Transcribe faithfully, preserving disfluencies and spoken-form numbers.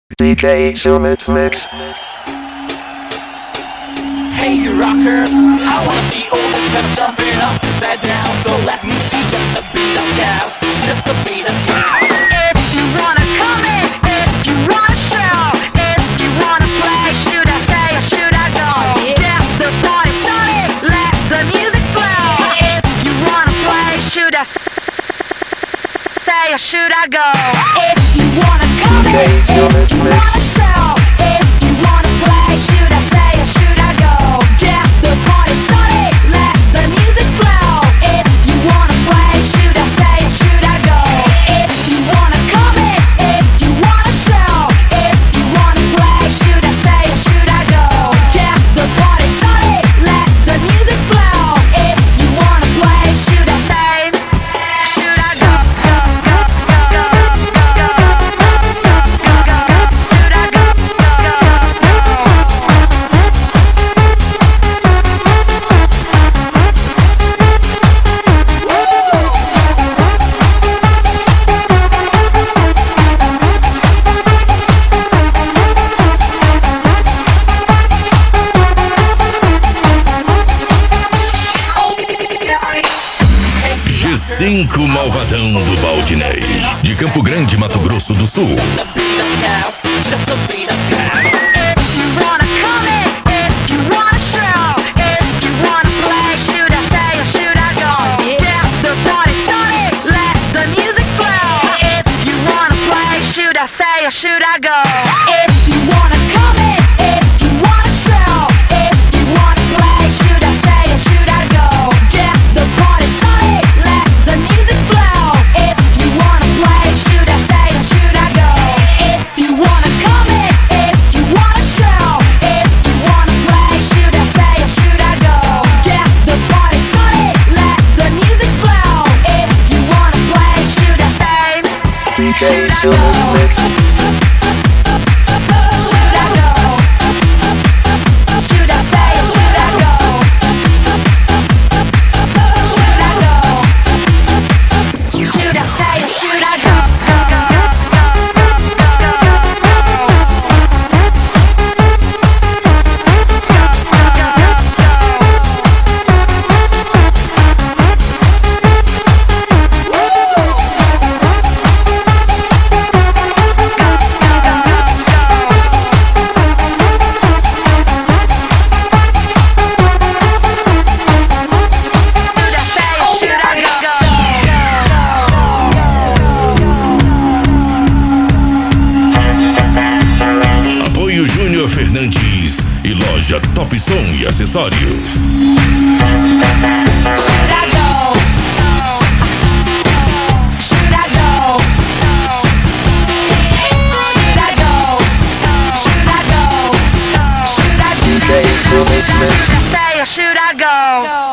D J Summit Mix. Hey you rockers, I wanna see all the club jumping up upside down. So let me see just a beat of cows, just a beat of cows. If you wanna come in, if you wanna shout, if you wanna play, should I say or should I go? Get the party started, let the music flow. If you wanna play, should I say or should I go? If you wanna come in, if you wanna shout, if you wanna play, should I say or should I go? Get the party started, let the music flow. If you wanna play, should I say or should I go? If you wanna come in, if you wanna shout, if you wanna play, should I say or should I go? Get the party started, let the music flow. If you wanna play, should I stay? Should I go? G cinco Malvadão do Valdinei, de Campo Grande, Mato Grosso do Sul. Just a beat of cows. If you wanna come in, if you wanna shout, if you wanna play, should I say or should I go? Get the party started, let the music flow. If you wanna play, should I say or should I go? If you wanna come in, if you wanna shout, if you wanna play, should I say or should I go? Get the party started, let the music flow. If you wanna play, should I say or should I go? If you wanna come in, if you wanna shout, if you wanna play, should I say or should I go? Get the party started, let the music flow. If you wanna play, should I stay? D J Should I Summit go? Mix. Should I go? Should I say or should I go? Should I go? Should I say or should I go? Should I say or should I go? Apoio Júnior Fernandes e loja Top Som e Acessórios. Should I go? Should I go? Should I go? Should I go? Should I D J Summit Mix. Should I say or should I go?